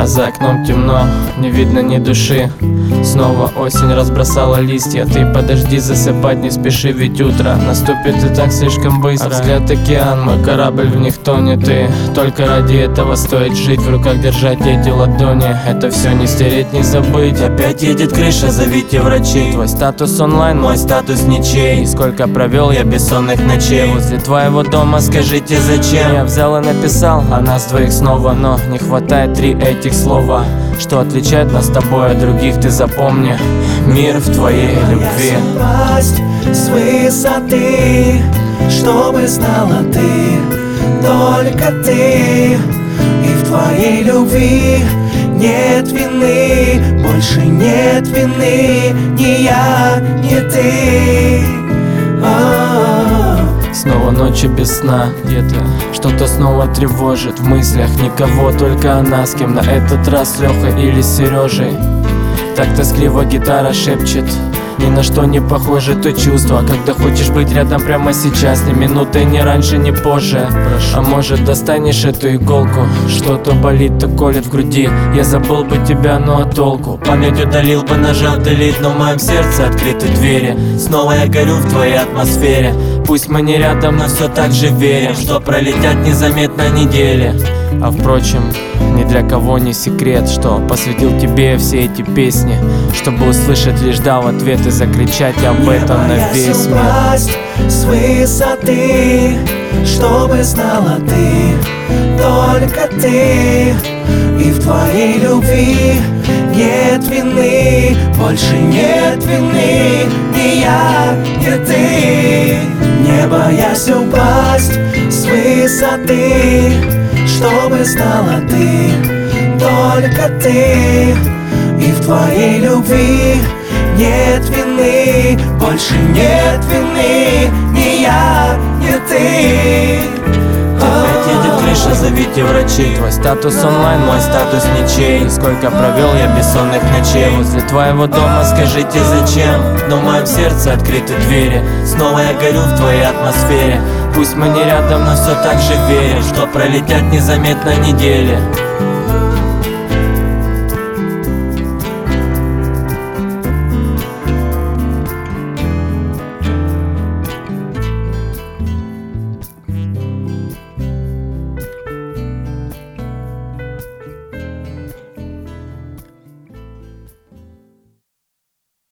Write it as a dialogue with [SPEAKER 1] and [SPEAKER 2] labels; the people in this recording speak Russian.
[SPEAKER 1] А за окном темно, не видно ни души. Снова осень разбросала листья. Ты подожди, засыпать не спеши, ведь утро наступит и так слишком быстро. А взгляд океан, мой корабль в них тонет. И только ради этого стоит жить, в руках держать эти ладони. Это все не стереть, не забыть. Опять едет крыша, зовите врачей. Твой статус онлайн, мой статус ничей. И сколько провел я бессонных ночей возле твоего дома, скажите зачем? Я взял и написал о нас двоих снова, но не хватает 3 этих слова, что отличает нас с тобой от других. Ты запомни, мир в твоей любви.
[SPEAKER 2] Пасть с высоты, чтобы знала ты, только ты. И в твоей любви нет вины, больше нет вины, ни я, ни ты.
[SPEAKER 1] Снова ночи без сна, где-то что-то снова тревожит в мыслях. Никого, только она, с кем на этот раз, Лёха или с Сережей. Так тоскливо гитара шепчет, ни на что не похоже то чувство, когда хочешь быть рядом прямо сейчас, ни минутой, ни раньше, ни позже. А может, достанешь эту иголку, что-то болит, то колет в груди. Я забыл бы тебя, но а толку? Память удалил бы, нажал delete, но в моем сердце открыты двери. Снова я горю в твоей атмосфере. Пусть мы не рядом, но все так же верим, что пролетят незаметно недели. А впрочем, ни для кого не секрет, что посвятил тебе все эти песни, чтобы услышать лишь да в ответ и закричать об этом на весь мир.
[SPEAKER 2] Пасть с высоты, чтобы знала ты, только ты. И в твоей любви нет вины, больше нет вины, ни я, ни ты. Не боясь упасть с высоты, чтобы знала ты, только ты. И в твоей любви нет вины, больше нет вины, ни я, ни ты.
[SPEAKER 1] Опять едет крыша, зовите врачей. Твой статус онлайн, мой статус ничей. И сколько провел я бессонных ночей возле твоего дома, скажите зачем? Но в моем сердце открыты двери. Снова я горю в твоей атмосфере. Пусть мы не рядом, но все так же верим, что пролетят незаметно недели.